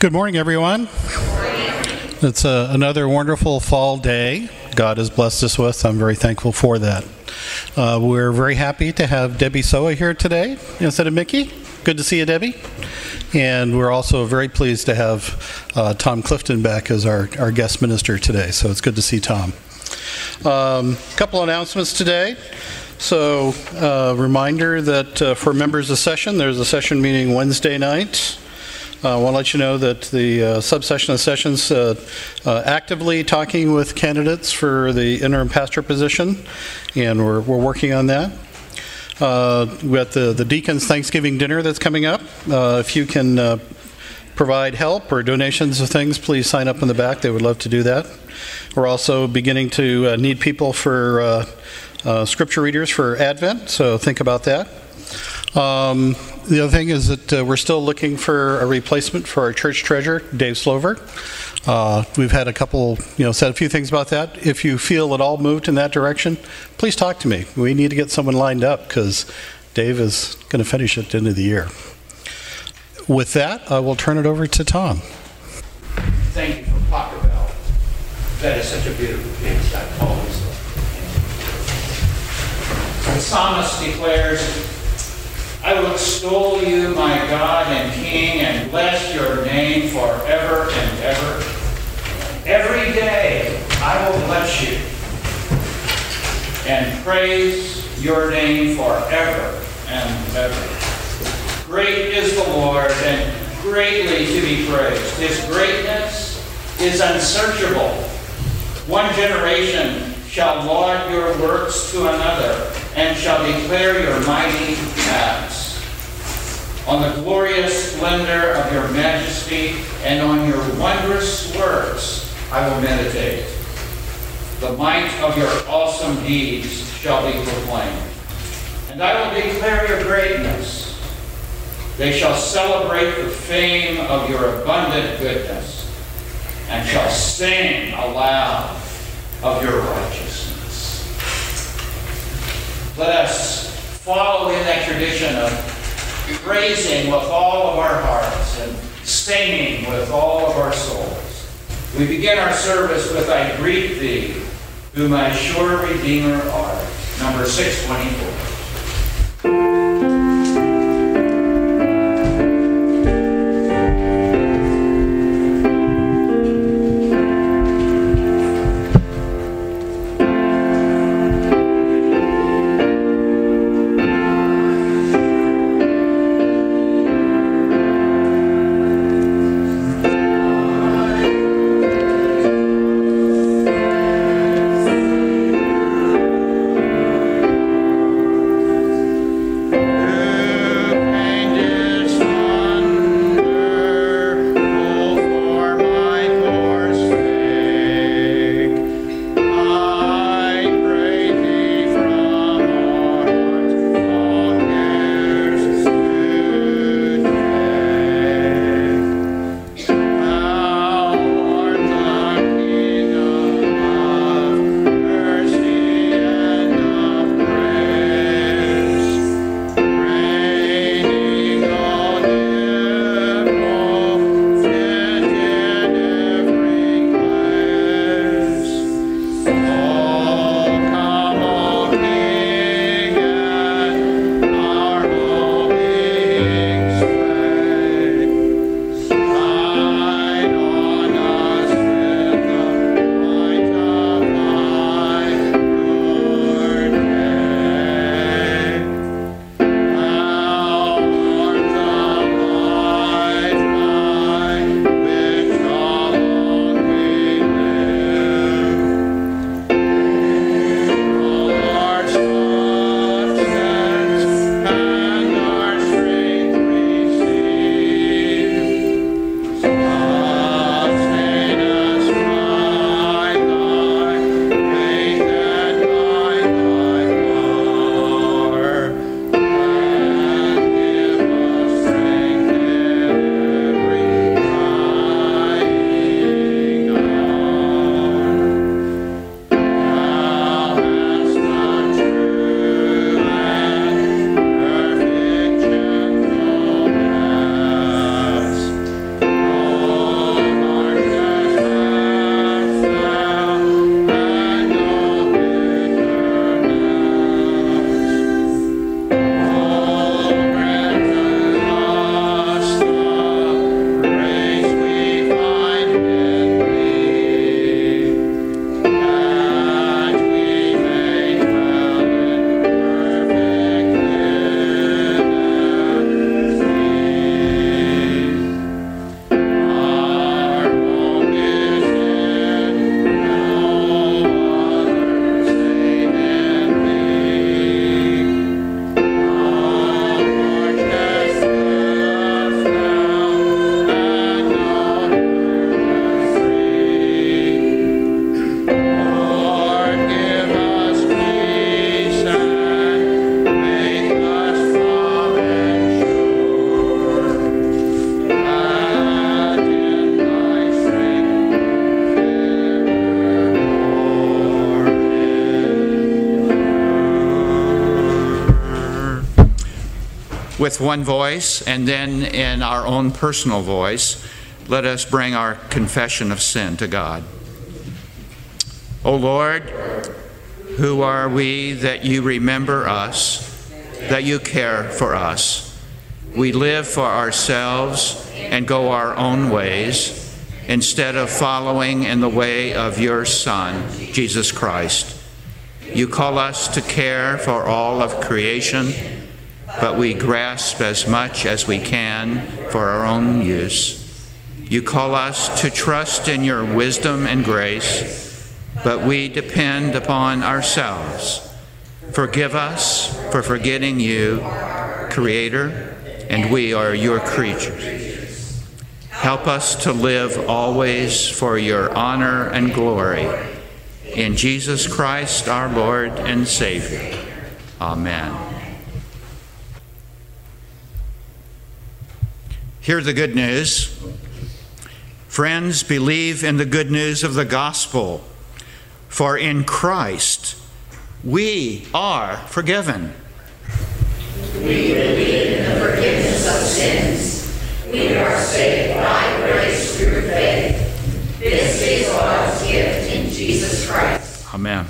Good morning, everyone. It's another wonderful fall day God has blessed us with. I'm very thankful for that. We're very happy to have Debbie Soa here today instead of Mickey. Good to see you, Debbie. And we're also very pleased to have Tom Clifton back as our guest minister today. So it's good to see Tom. A couple announcements today. So reminder that for members of session, there's a session meeting Wednesday night. I want to let you know that the subsession of sessions actively talking with candidates for the interim pastor position, and we're working on that. We got the Deacons Thanksgiving dinner that's coming up. If you can provide help or donations of things, please sign up in the back. They would love to do that. We're also beginning to need people for scripture readers for Advent, so think about that. The other thing is that we're still looking for a replacement for our church treasurer, Dave Slover. We've had a couple, said a few things about that. If you feel at all moved in that direction, please talk to me. We need to get someone lined up because Dave is going to finish at the end of the year. With that, I will turn it over to Tom. Thank you for Potter Bell. That is such a beautiful piece. I've always loved it. The psalmist declares, I will extol you, my God and King, and bless your name forever and ever. Every day I will bless you and praise your name forever and ever. Great is the Lord, and greatly to be praised. His greatness is unsearchable. One generation shall laud your works to another, and shall declare your mighty acts. On the glorious splendor of your majesty, and on your wondrous works I will meditate. The might of your awesome deeds shall be proclaimed. And I will declare your greatness. They shall celebrate the fame of your abundant goodness, and shall sing aloud of your righteousness. Let us follow in that tradition of praising with all of our hearts and singing with all of our souls. We begin our service with I greet thee, who my sure Redeemer art. Number 624. With one voice, and then in our own personal voice, let us bring our confession of sin to God. O Lord, who are we that you remember us, that you care for us? We live for ourselves and go our own ways, instead of following in the way of your Son, Jesus Christ. You call us to care for all of creation, but we grasp as much as we can for our own use. You call us to trust in your wisdom and grace, but we depend upon ourselves. Forgive us for forgetting you, Creator, and we are your creatures. Help us to live always for your honor and glory. In Jesus Christ, our Lord and Savior. Amen. Hear the good news. Friends, believe in the good news of the gospel. For in Christ, we are forgiven. We believe in the forgiveness of sins. We are saved by grace through faith. This is God's gift in Jesus Christ. Amen.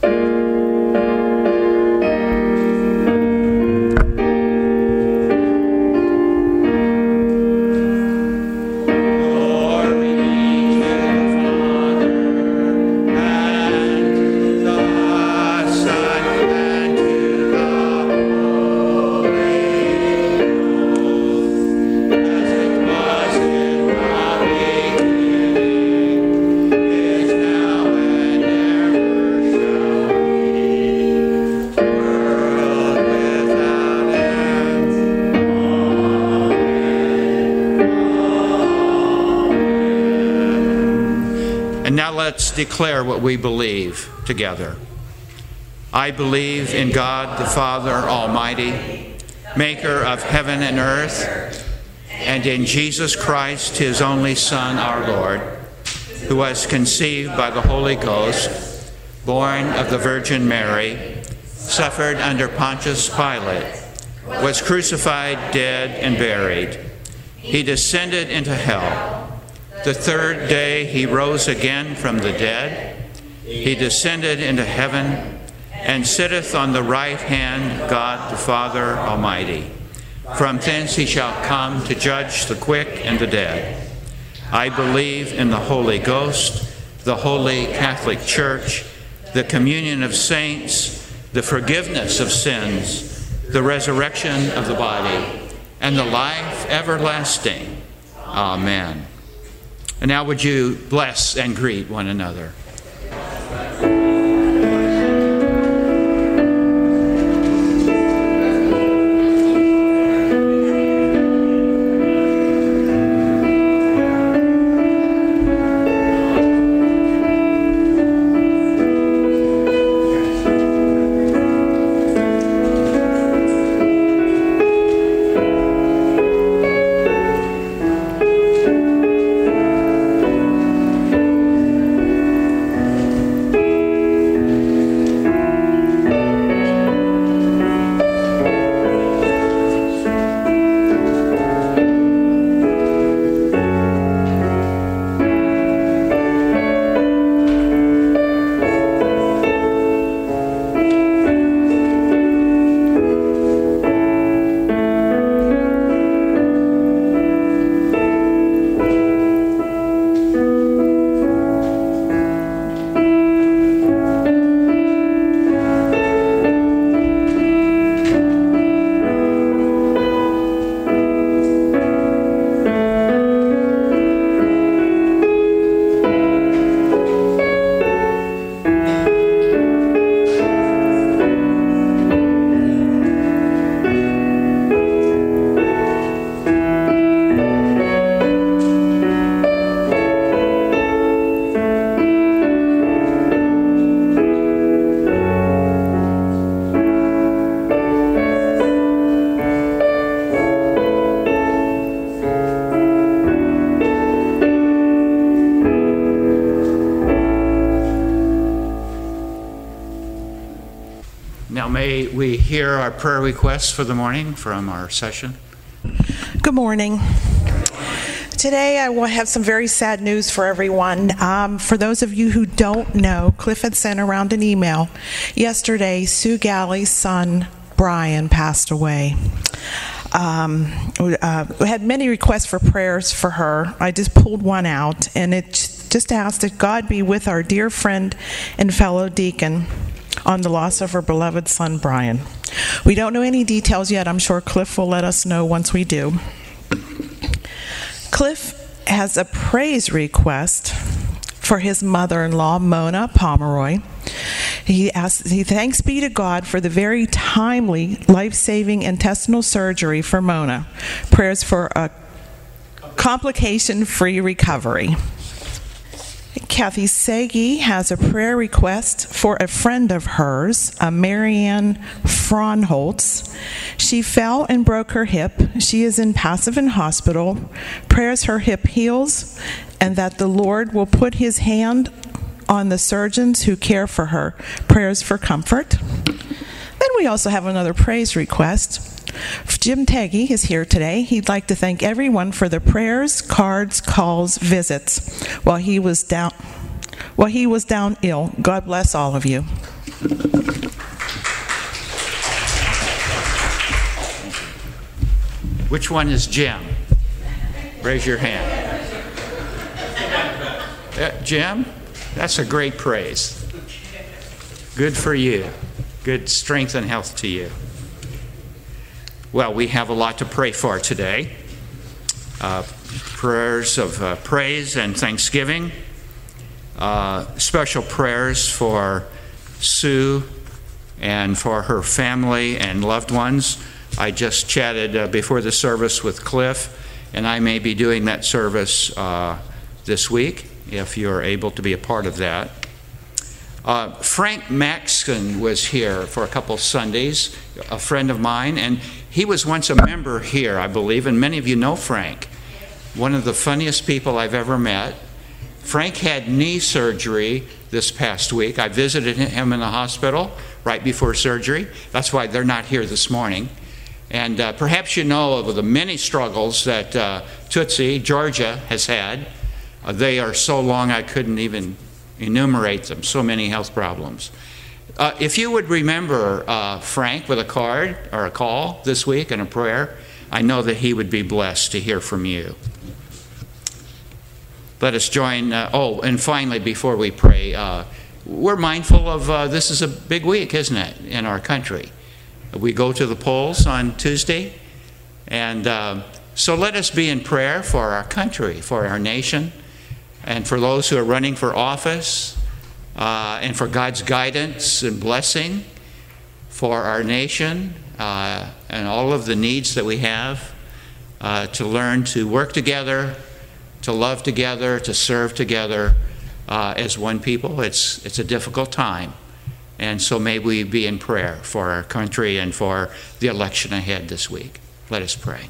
Let's declare what we believe together. I believe in God the Father Almighty, maker of heaven and earth, and in Jesus Christ, his only Son, our Lord, who was conceived by the Holy Ghost, born of the Virgin Mary, suffered under Pontius Pilate, was crucified, dead, and buried. He descended into hell. The third day he rose again from the dead. He descended into heaven and sitteth on the right hand of God the Father Almighty. From thence he shall come to judge the quick and the dead. I believe in the Holy Ghost, the Holy Catholic Church, the communion of saints, the forgiveness of sins, the resurrection of the body, and the life everlasting. Amen. And now would you bless and greet one another. may we hear our prayer requests for the morning from our session? Good morning. Today I will have some very sad news for everyone. For those of you who don't know, Cliff had sent around an email. Yesterday, Sue Galley's son, Brian, passed away. We had many requests for prayers for her. I just pulled one out, and it just asked that God be with our dear friend and fellow deacon on the loss of her beloved son, Brian. We don't know any details yet. I'm sure Cliff will let us know once we do. Cliff has a praise request for his mother-in-law, Mona Pomeroy. He thanks be to God for the very timely, life-saving intestinal surgery for Mona. Prayers for a complication-free recovery. Kathy Sagi has a prayer request for a friend of hers, Marianne Fraunholtz. She fell and broke her hip. She is in Passivhaus Hospital. Prayers her hip heals and that the Lord will put his hand on the surgeons who care for her. Prayers for comfort. Then we also have another praise request. Jim Teggy is here today. He'd like to thank everyone for the prayers, cards, calls, visits while he was down ill. God bless all of you. Which one is Jim? Raise your hand. Jim, that's a great praise. Good for you. Good strength and health to you. Well, we have a lot to pray for today. Prayers of praise and thanksgiving. Special prayers for Sue and for her family and loved ones. I just chatted before the service with Cliff, and I may be doing that service this week if you're able to be a part of that. Frank Maxon was here for a couple Sundays, a friend of mine, and he was once a member here, I believe, and many of you know Frank. One of the funniest people I've ever met. Frank had knee surgery this past week. I visited him in the hospital right before surgery. That's why they're not here this morning. And perhaps you know of the many struggles that Tootsie, Georgia, has had. They are so long I couldn't even enumerate them, so many health problems. If you would remember Frank with a card or a call this week and a prayer, I know that he would be blessed to hear from you. Let us join. And finally, before we pray, we're mindful of this is a big week, isn't it, in our country? We go to the polls on Tuesday, and so let us be in prayer for our country, for our nation, and for those who are running for office, and for God's guidance and blessing for our nation and all of the needs that we have to learn to work together, to love together, to serve together as one people. It's a difficult time. And so may we be in prayer for our country and for the election ahead this week. Let us pray.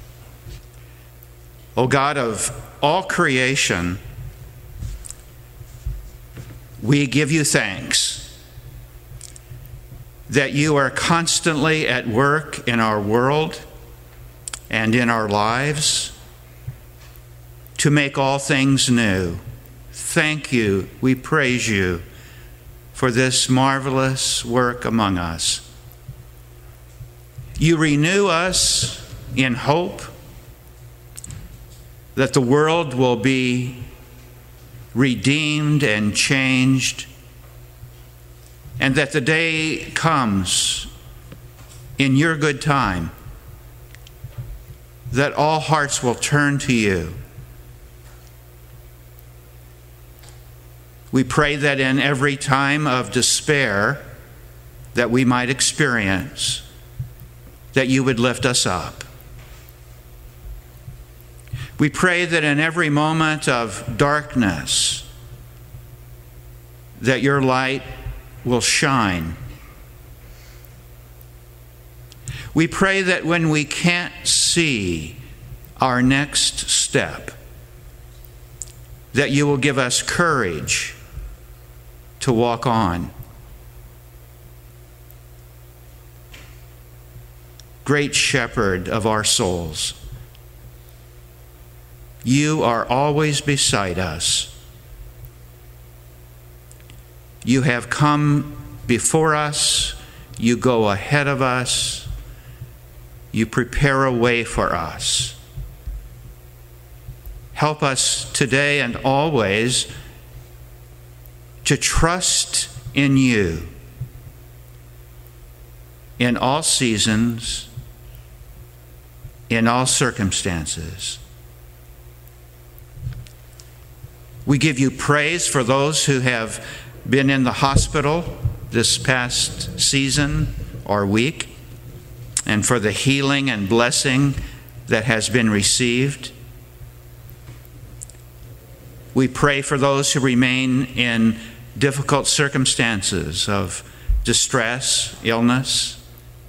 O God of all creation, we give you thanks that you are constantly at work in our world and in our lives to make all things new. Thank you. We praise you for this marvelous work among us. You renew us in hope that the world will be redeemed and changed, and that the day comes in your good time that all hearts will turn to you. We pray that in every time of despair that we might experience, that you would lift us up. We pray that in every moment of darkness, that your light will shine. We pray that when we can't see our next step, that you will give us courage to walk on. great shepherd of our souls. You are always beside us. You have come before us. You go ahead of us. You prepare a way for us. Help us today and always to trust in you in all seasons, in all circumstances. We give you praise for those who have been in the hospital this past season or week, and for the healing and blessing that has been received. We pray for those who remain in difficult circumstances of distress, illness.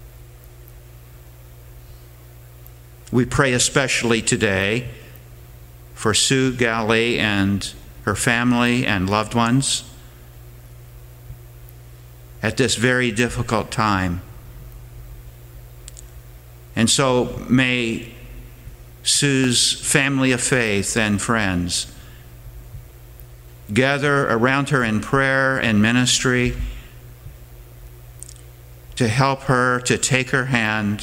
We pray especially today for Sue Galley and her family and loved ones at this very difficult time. And so may Sue's family of faith and friends gather around her in prayer and ministry to help her, to take her hand,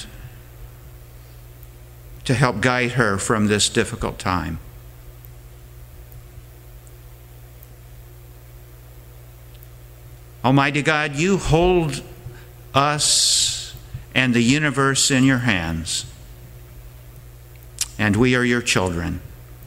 to help guide her from this difficult time. Almighty God, you hold us and the universe in your hands, and we are your children.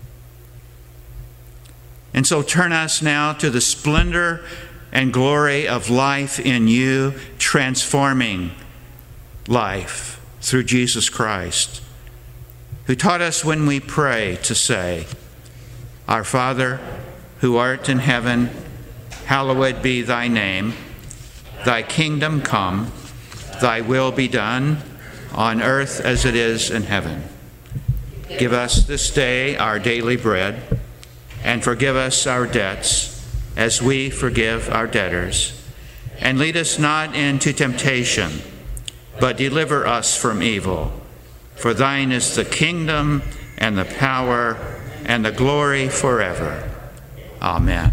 And so turn us now to the splendor and glory of life in you, transforming life through Jesus Christ, who taught us when we pray to say, Our Father, who art in heaven, hallowed be thy name. Thy kingdom come, thy will be done, on earth as it is in heaven. Give us this day our daily bread, and forgive us our debts, as we forgive our debtors. And lead us not into temptation, but deliver us from evil. For thine is the kingdom, and the power, and the glory forever. Amen.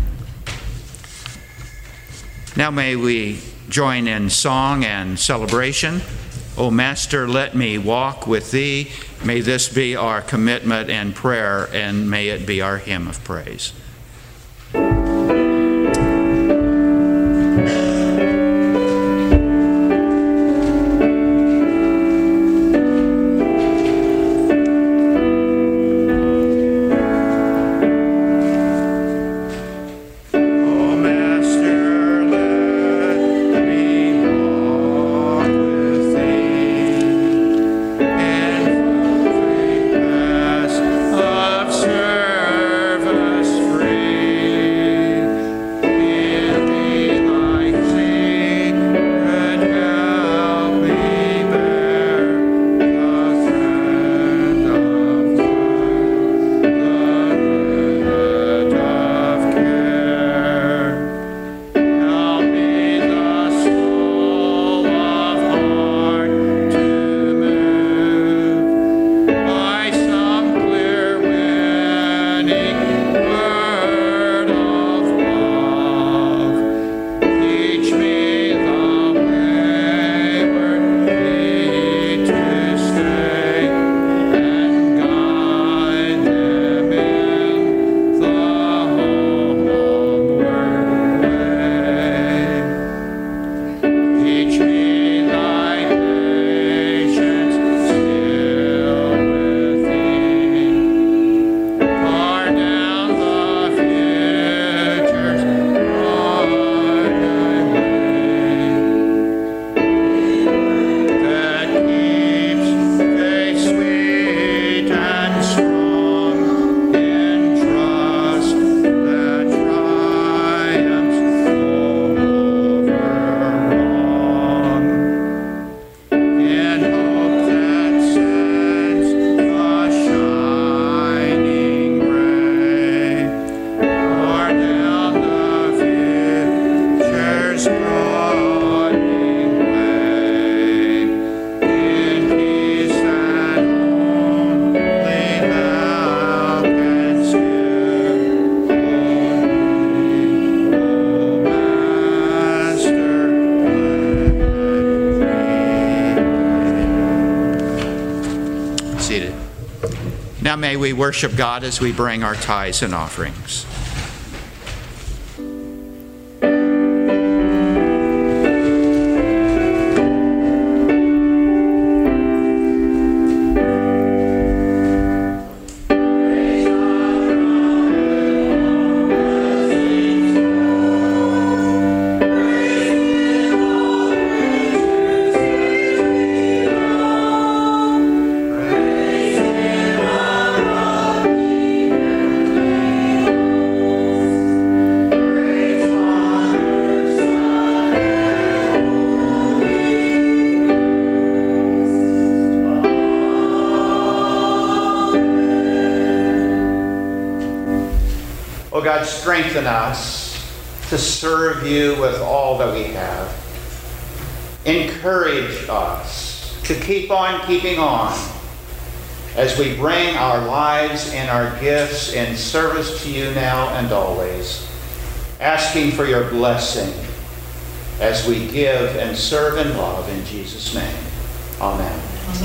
Now may we join in song and celebration. O Master, let me walk with thee. May this be our commitment and prayer, and may it be our hymn of praise. Free. may we worship God as we bring our tithes and offerings. God, strengthen us to serve you with all that we have. Encourage us to keep on keeping on as we bring our lives and our gifts in service to you now and always, asking for your blessing as we give and serve and love in Jesus' name. Amen.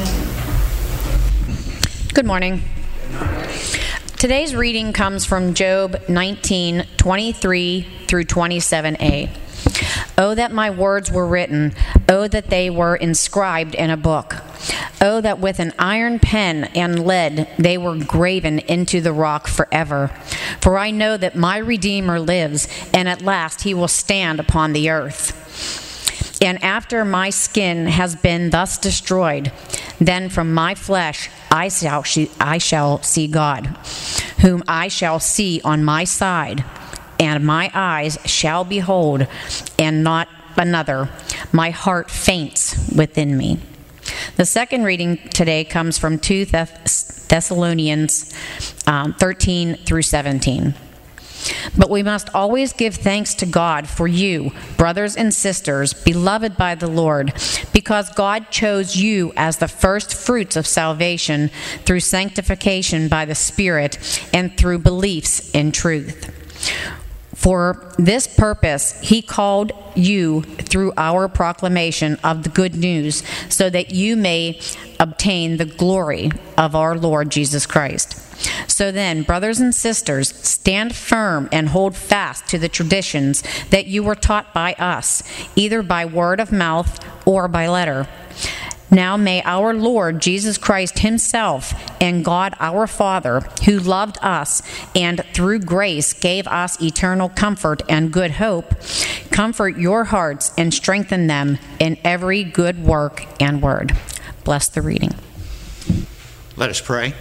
Good morning. Today's reading comes from Job 19:23 through 27a. Oh, that my words were written. Oh, that they were inscribed in a book. Oh, that with an iron pen and lead they were graven into the rock forever. For I know that my Redeemer lives, and at last he will stand upon the earth. And after my skin has been thus destroyed, then from my flesh I shall see God, whom I shall see on my side, and my eyes shall behold, and not another. My heart faints within me. The second reading today comes from 2 Thessalonians 13 through 17. But we must always give thanks to God for you, brothers and sisters, beloved by the Lord, because God chose you as the first fruits of salvation through sanctification by the Spirit and through beliefs in truth. For this purpose, he called you through our proclamation of the good news, so that you may obtain the glory of our Lord Jesus Christ. So then, brothers and sisters, stand firm and hold fast to the traditions that you were taught by us, either by word of mouth or by letter. Now may our Lord Jesus Christ himself and God our Father, who loved us and through grace gave us eternal comfort and good hope, comfort your hearts and strengthen them in every good work and word. Bless the reading. Let us pray.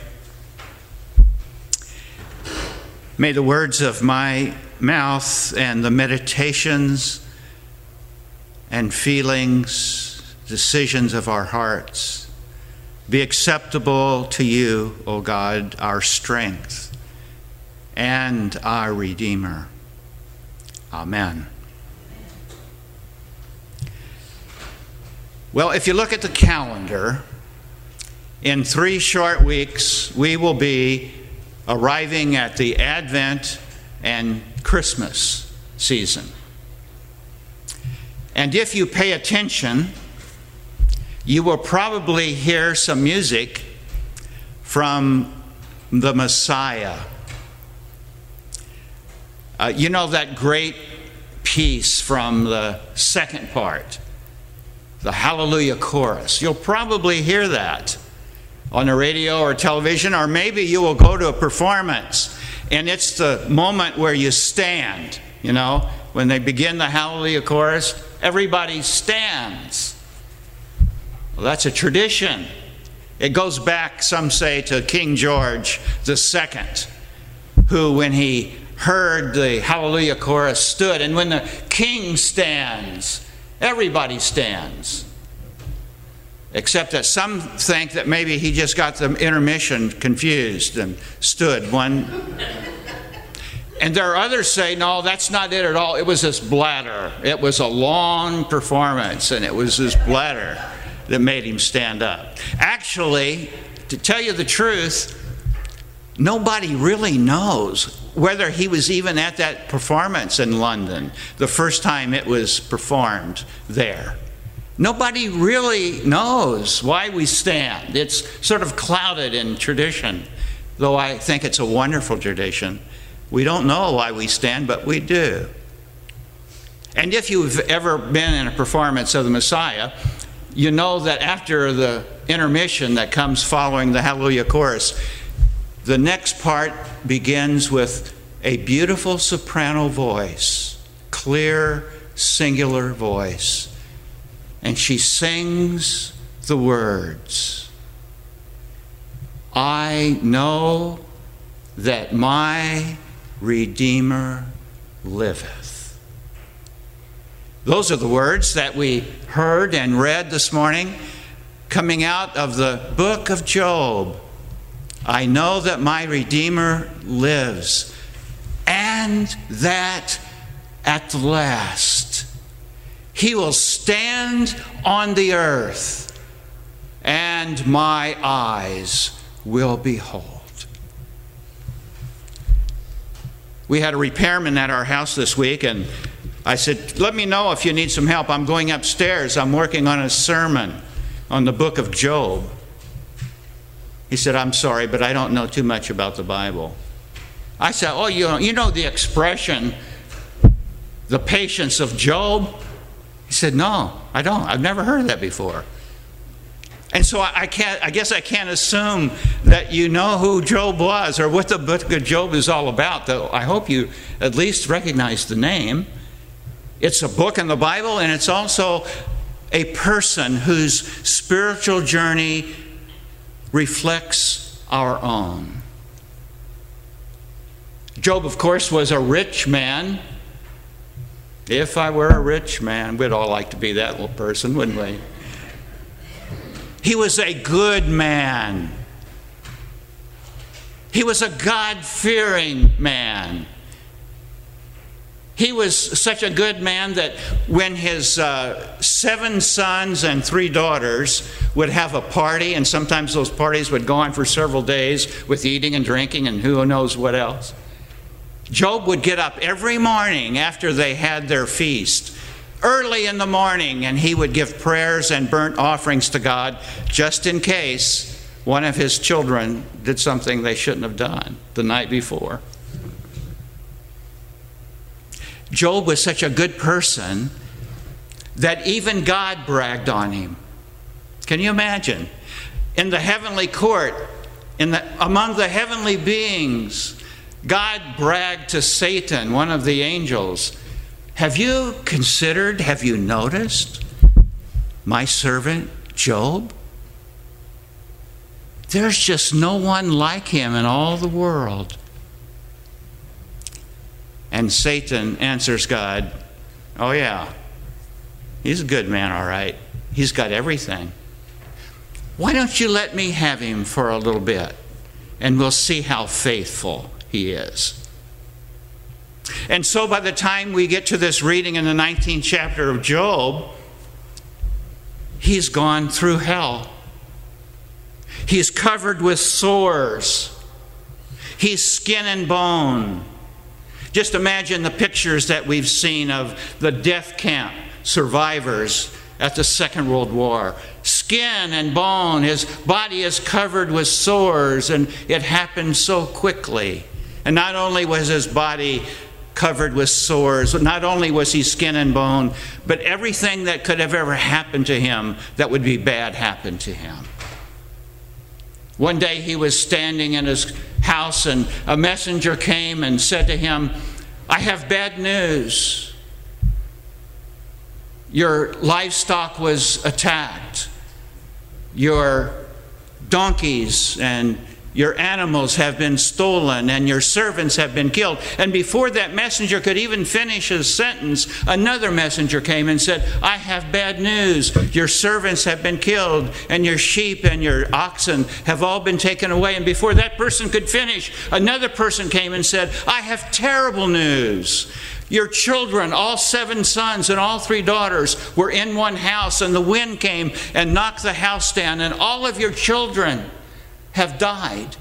May the words of my mouth and the meditations and feelings, decisions of our hearts be acceptable to you, O God, our strength and our Redeemer. Amen. Well, if you look at the calendar, in 3 short weeks, we will be arriving at the Advent and Christmas season. And if you pay attention, you will probably hear some music from the Messiah. You know that great piece from the second part, the Hallelujah Chorus. You'll probably hear that on the radio or television, or maybe you will go to a performance, and it's the moment where you stand. You know, when they begin the Hallelujah Chorus, everybody stands. Well, that's a tradition. It goes back, some say, to King George II, who, when he heard the Hallelujah Chorus, stood. And when the king stands, everybody stands. Except that some think that maybe he just got the intermission confused and stood one. And there are others say, no, that's not it at all. It was his bladder. It was a long performance, and it was his bladder that made him stand up. Actually, to tell you the truth, nobody really knows whether he was even at that performance in London the first time it was performed there. Nobody really knows why we stand. It's sort of clouded in tradition. though I think it's a wonderful tradition. We don't know why we stand, but we do. And if you've ever been in a performance of the Messiah, you know that after the intermission that comes following the Hallelujah chorus, the next part begins with a beautiful soprano voice, clear, singular voice. And she sings the words, "I know that my Redeemer liveth." Those are the words that we heard and read this morning coming out of the book of Job. I know that my Redeemer lives, and that at the last he will stand on the earth, and my eyes will behold. We had a repairman at our house this week, and I said, let me know if you need some help. I'm going upstairs. I'm working on a sermon on the book of Job. He said, I'm sorry, but I don't know too much about the Bible. I said, oh, you know the expression, the patience of Job? He said, no, I don't. I've never heard of that before. And so I guess I can't assume that you know who Job was or what the book of Job is all about, though I hope you at least recognize the name. It's a book in the Bible, and it's also a person whose spiritual journey reflects our own. Job, of course, was a rich man. If I were a rich man, we'd all like to be that little person, wouldn't we? He was a good man. He was a God-fearing man. He was such a good man that when his 7 sons and 3 daughters would have a party, and sometimes those parties would go on for several days with eating and drinking and who knows what else, Job would get up every morning after they had their feast, early in the morning, and he would give prayers and burnt offerings to God just in case one of his children did something they shouldn't have done the night before. Job was such a good person that even God bragged on him. Can you imagine? In the heavenly court, among the heavenly beings, God bragged to Satan, one of the angels, have you considered, have you noticed my servant Job? There's just no one like him in all the world. And Satan answers God, oh yeah, he's a good man, all right. He's got everything. Why don't you let me have him for a little bit, and we'll see how faithful he is. And so by the time we get to this reading in the 19th chapter of Job, he's gone through hell. He's covered with sores. He's skin and bone. Just imagine the pictures that we've seen of the death camp survivors at the Second World War. Skin and bone. His body is covered with sores, and it happened so quickly. And not only was his body covered with sores, not only was he skin and bone, but everything that could have ever happened to him that would be bad happened to him. One day he was standing in his house, and a messenger came and said to him, I have bad news. Your livestock was attacked. Your donkeys and your animals have been stolen, and your servants have been killed. And before that messenger could even finish his sentence, another messenger came and said, I have bad news. Your servants have been killed, and your sheep and your oxen have all been taken away. And before that person could finish, another person came and said, I have terrible news. Your children, all 7 sons and all 3 daughters, were in one house, and the wind came and knocked the house down, and all of your children have died.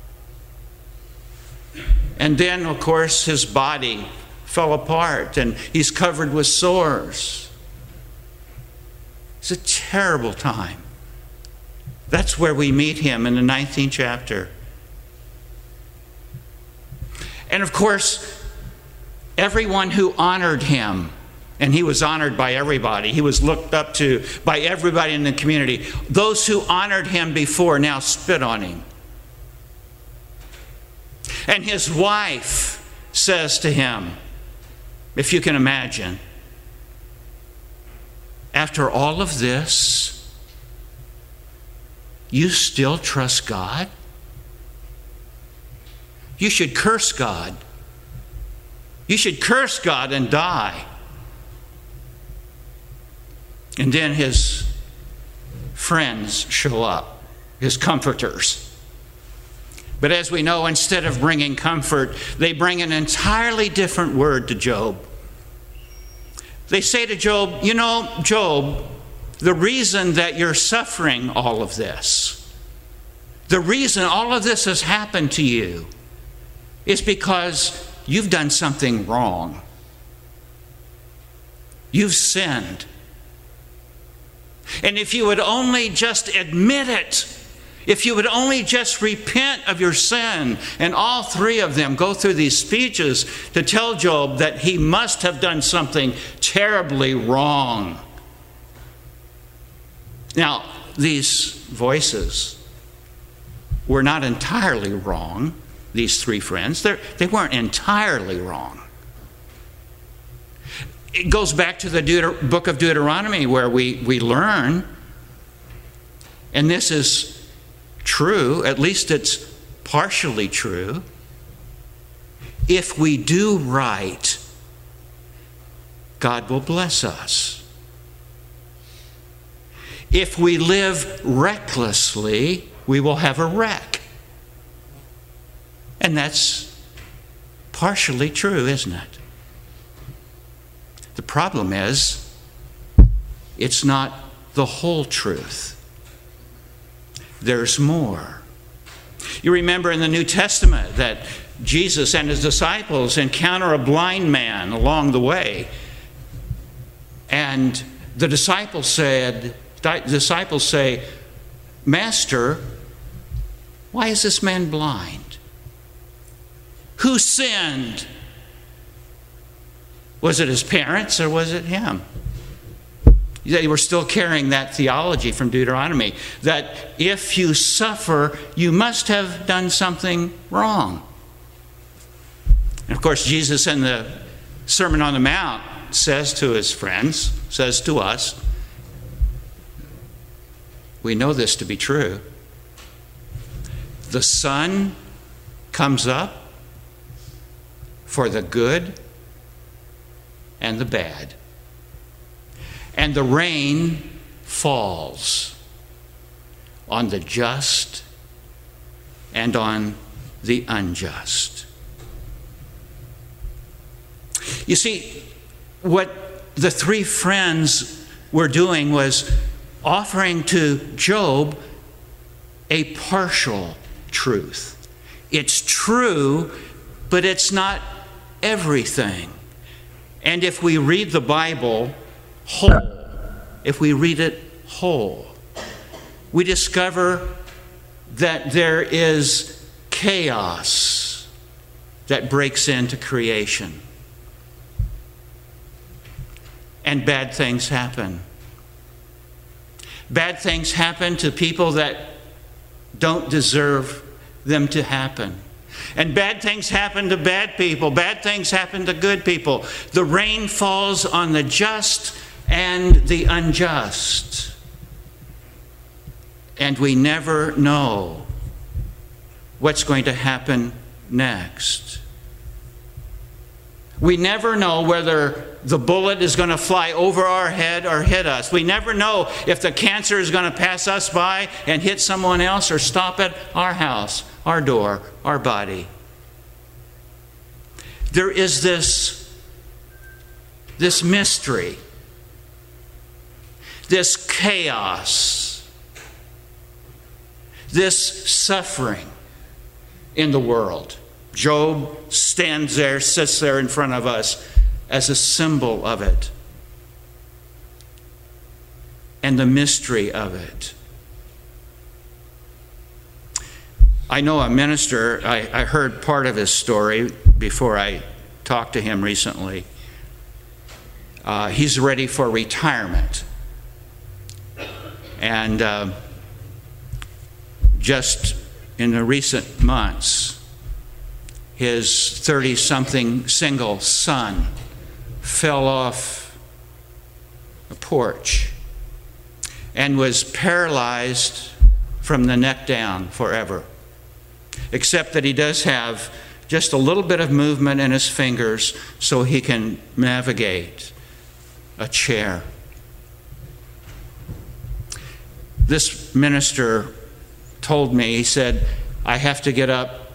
And then, of course, his body fell apart, and he's covered with sores. It's a terrible time. That's where we meet him in the 19th chapter. And of course, everyone who honored him, and he was honored by everybody, he was looked up to by everybody in the community, those who honored him before now spit on him. And his wife says to him, if you can imagine, after all of this, you still trust God? You should curse God. You should curse God and die. And then his friends show up, his comforters. But as we know, instead of bringing comfort, they bring an entirely different word to Job. They say to Job, you know, Job, the reason that you're suffering all of this, the reason all of this has happened to you, is because you've done something wrong. You've sinned. And if you would only just admit it, if you would only just repent of your sin, and all three of them go through these speeches to tell Job that he must have done something terribly wrong. Now, these voices were not entirely wrong, these three friends. They weren't entirely wrong. It goes back to the book of Deuteronomy where we learn, and this is true, at least it's partially true. If we do right, God will bless us. If we live recklessly, we will have a wreck. And that's partially true, isn't it? The problem is, it's not the whole truth. There's more. You remember in the New Testament that Jesus and his disciples encounter a blind man along the way. And the disciples say, Master, why is this man blind? Who sinned? Was it his parents or was it him? They were still carrying that theology from Deuteronomy, that if you suffer, you must have done something wrong. And of course, Jesus in the Sermon on the Mount says to his friends, says to us, we know this to be true. The sun comes up for the good and the bad. And the rain falls on the just and on the unjust. You see, what the three friends were doing was offering to Job a partial truth. It's true, but it's not everything. And if we read the Bible whole, if we read it whole, we discover that there is chaos that breaks into creation. And bad things happen. Bad things happen to people that don't deserve them to happen. And bad things happen to bad people. Bad things happen to good people. The rain falls on the just and the unjust. And we never know what's going to happen next. We never know whether the bullet is going to fly over our head or hit us. We never know if the cancer is going to pass us by and hit someone else or stop at our house, our door, our body. There is this mystery, this chaos, this suffering in the world. Job stands there, sits there in front of us as a symbol of it and the mystery of it. I know a minister, I heard part of his story before I talked to him recently. He's ready for retirement. And just in the recent months, his 30-something single son fell off a porch and was paralyzed from the neck down forever, except that he does have just a little bit of movement in his fingers so he can navigate a chair. This minister told me, he said, I have to get up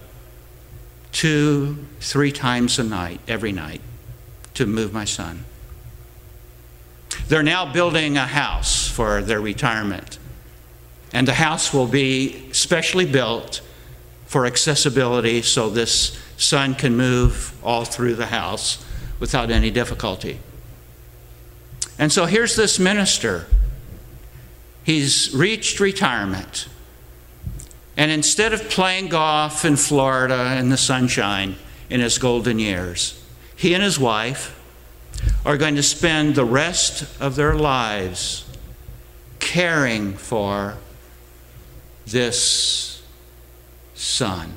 2-3 times a night, every night, to move my son. They're now building a house for their retirement. And the house will be specially built for accessibility so this son can move all through the house without any difficulty. And so here's this minister. He's reached retirement. And instead of playing golf in Florida in the sunshine in his golden years, he and his wife are going to spend the rest of their lives caring for this son.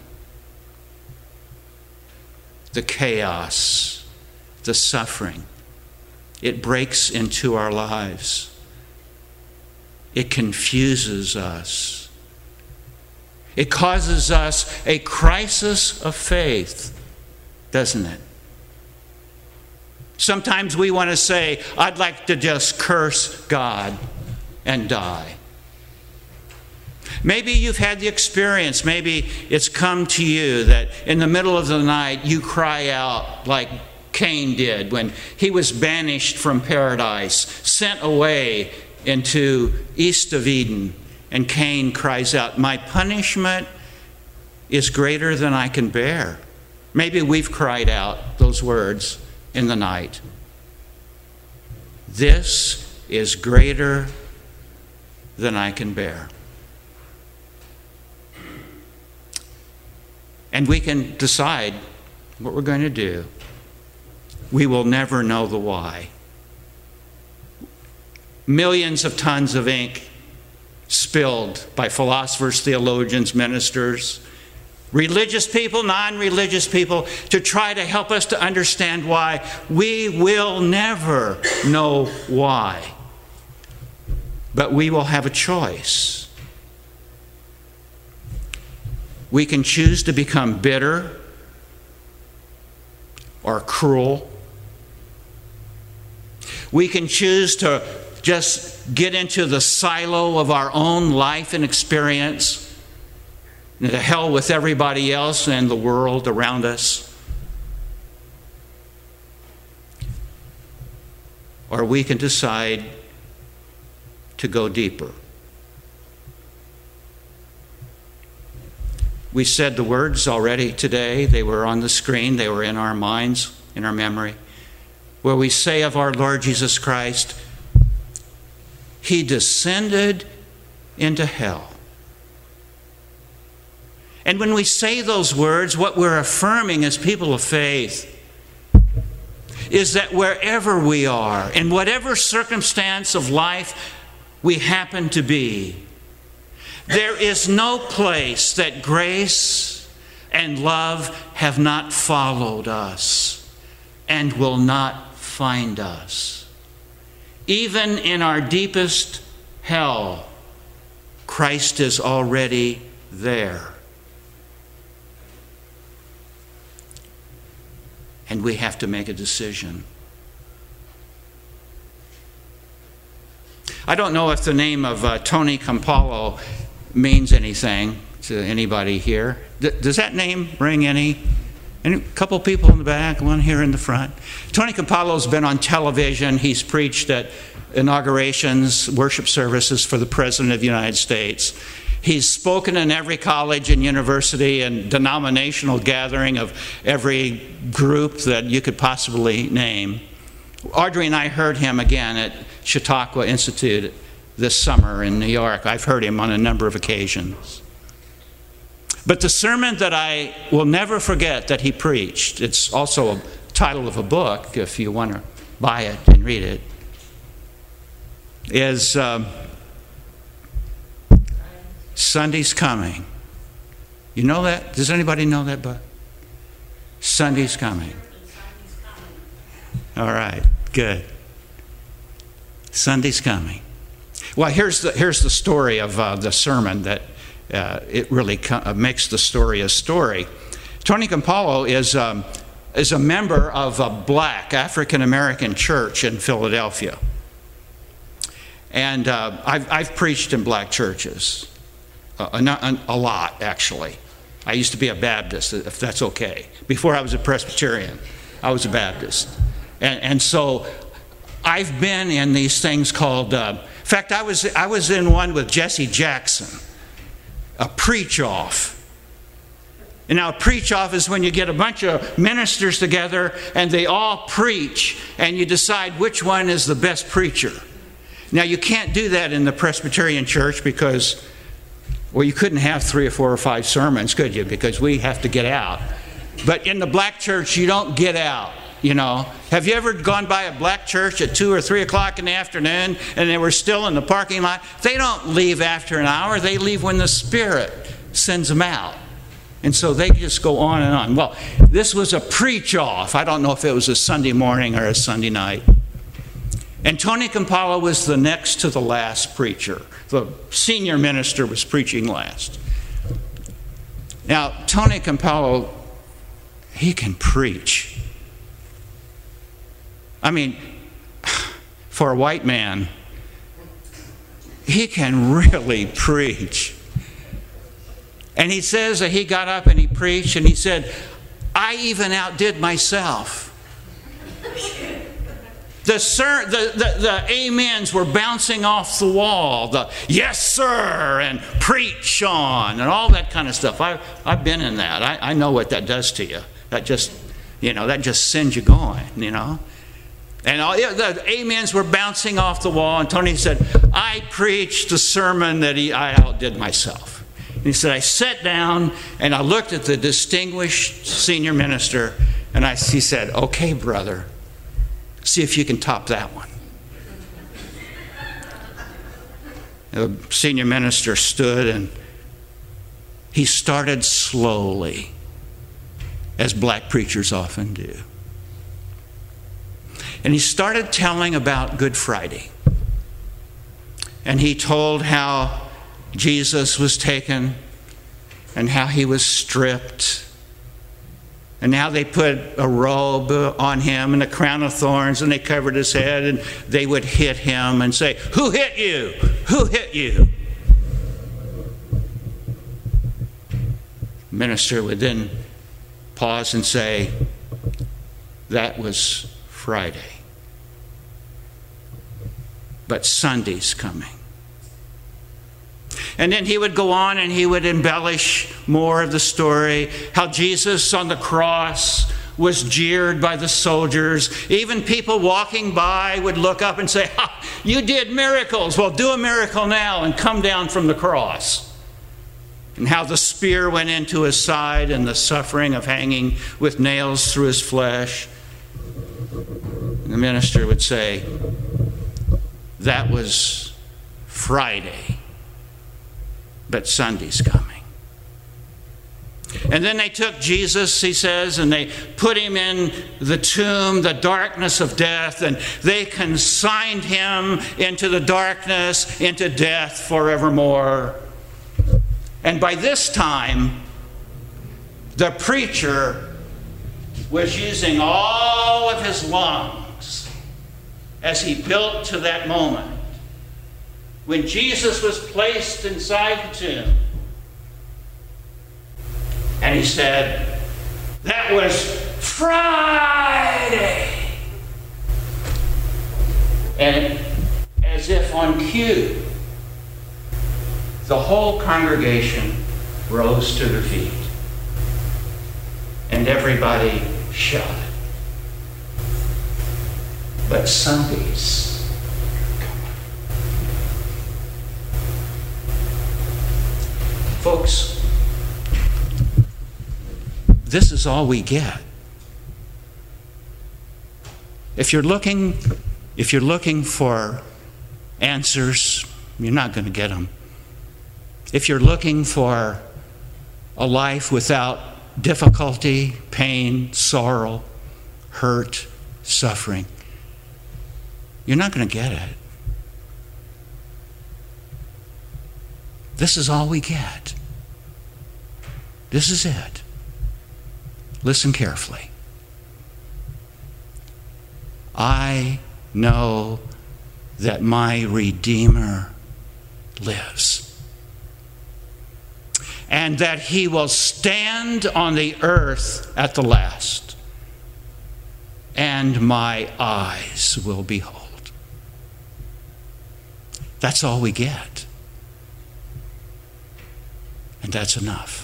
The chaos, the suffering, it breaks into our lives. It confuses us. It causes us a crisis of faith, doesn't it? Sometimes we want to say, I'd like to just curse God and die. Maybe you've had the experience, maybe it's come to you that in the middle of the night you cry out like Cain did when he was banished from paradise, sent away into east of Eden. And Cain cries out, my punishment is greater than I can bear. Maybe we've cried out those words in the night. This is greater than I can bear. And we can decide what we're going to do. We will never know the why. Millions of tons of ink spilled by philosophers, theologians, ministers, religious people, non-religious people, to try to help us to understand why. We will never know why. But we will have a choice. We can choose to become bitter or cruel. We can choose to just get into the silo of our own life and experience, and to hell with everybody else and the world around us. Or we can decide to go deeper. We said the words already today. They were on the screen. They were in our minds, in our memory, where we say of our Lord Jesus Christ, He descended into hell. And when we say those words, what we're affirming as people of faith is that wherever we are, in whatever circumstance of life we happen to be, there is no place that grace and love have not followed us and will not find us. Even in our deepest hell, Christ is already there. And we have to make a decision. I don't know if the name of Tony Campolo means anything to anybody here. Does that name ring any? A couple people in the back, one here in the front. Tony Campolo's been on television. He's preached at inaugurations, worship services for the President of the United States. He's spoken in every college and university and denominational gathering of every group that you could possibly name. Audrey and I heard him again at Chautauqua Institute this summer in New York. I've heard him on a number of occasions. But the sermon that I will never forget that he preached, it's also a title of a book if you want to buy it and read it, is Sunday's Coming. You know that? Does anybody know that book? Sunday's Coming. All right, good. Sunday's Coming. Well, here's the story of the sermon that it really makes the story a story. Tony Campolo is a member of a black African-American church in Philadelphia. And I've preached in black churches, a lot, actually. I used to be a Baptist, if that's okay. Before I was a Presbyterian, I was a Baptist. And so I've been in these things called, in fact, I was in one with Jesse Jackson, a preach-off. And now a preach-off is when you get a bunch of ministers together and they all preach and you decide which one is the best preacher. Now you can't do that in the Presbyterian church because, well, you couldn't have 3 or 4 or 5 sermons, could you? Because we have to get out. But in the black church, you don't get out, you know. Have you ever gone by a black church at 2 or 3 o'clock in the afternoon and they were still in the parking lot? They don't leave after an hour. They leave when the Spirit sends them out. And so they just go on and on. Well, this was a preach-off. I don't know if it was a Sunday morning or a Sunday night. And Tony Campolo was the next to the last preacher. The senior minister was preaching last. Now, Tony Campolo, he can preach. I mean, for a white man, he can really preach. And he says that he got up and he preached and he said, I even outdid myself. The amens were bouncing off the wall, the yes sir and preach on and all that kind of stuff. I've been in that. I know what that does to you. That just sends you going, you know. And the amens were bouncing off the wall, and Tony said, I preached the sermon that I outdid myself. And he said, I sat down and I looked at the distinguished senior minister and he said, okay, brother, see if you can top that one. The senior minister stood and he started slowly, as black preachers often do. And he started telling about Good Friday. And he told how Jesus was taken and how he was stripped and how they put a robe on him and a crown of thorns and they covered his head and they would hit him and say, who hit you? Who hit you? The minister would then pause and say, that was Friday. But Sunday's coming. And then he would go on and he would embellish more of the story, how Jesus on the cross was jeered by the soldiers. Even people walking by would look up and say, ha, you did miracles. Well, do a miracle now and come down from the cross. And how the spear went into his side and the suffering of hanging with nails through his flesh. And the minister would say, that was Friday. But Sunday's coming. And then they took Jesus, he says, and they put him in the tomb, the darkness of death, and they consigned him into the darkness, into death forevermore. And by this time, the preacher was using all of his lungs as he built to that moment. When Jesus was placed inside the tomb, and he said, that was Friday. And as if on cue, the whole congregation rose to their feet. And everybody shouted. But Sunday's folks, this is all we get. If you're looking for answers, you're not going to get them. If you're looking for a life without difficulty, pain, sorrow, hurt, suffering, you're not going to get it. This is all we get. This is it. Listen carefully. I know that my Redeemer lives, and that he will stand on the earth at the last, and my eyes will behold. That's all we get. And that's enough.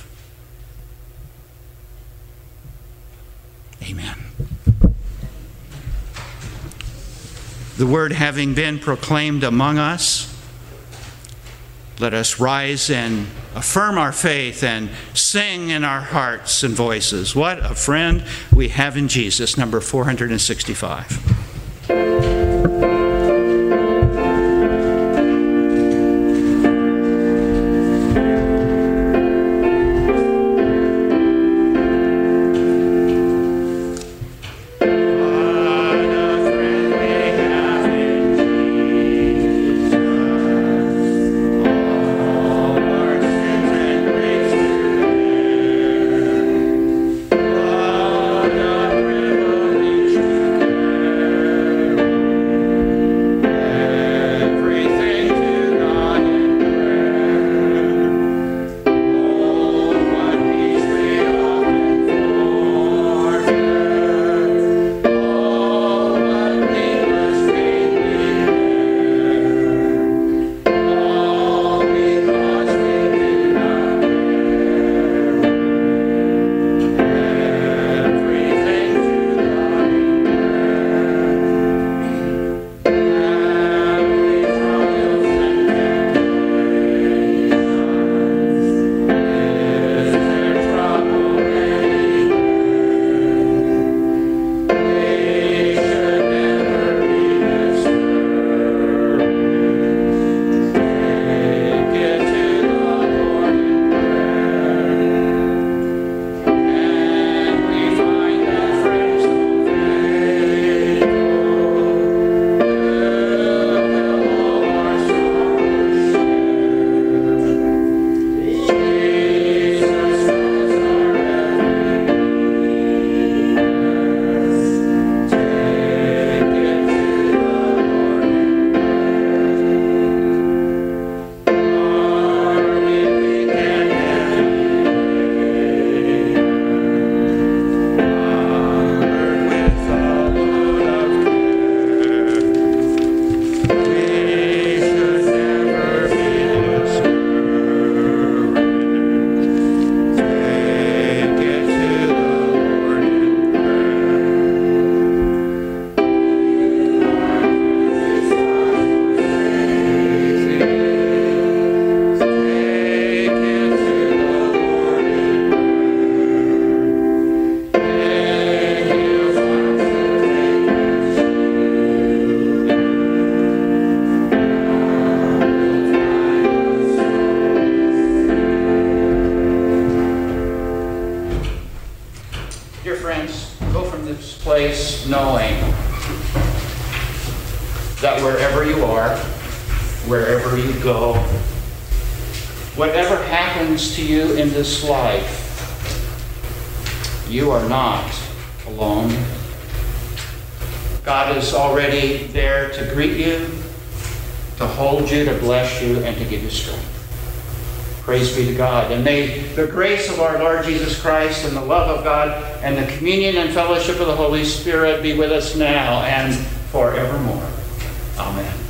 Amen. The word having been proclaimed among us, let us rise and affirm our faith and sing in our hearts and voices. What a friend we have in Jesus, number 465. knowing that wherever you are, wherever you go, whatever happens to you in this life, you are not alone. God is already there to greet you, to hold you, to bless you, and to give you strength. Praise be to God. And may the grace of our Lord Jesus Christ and the love of God and the communion and fellowship of the Holy Spirit be with us now and forevermore. Amen.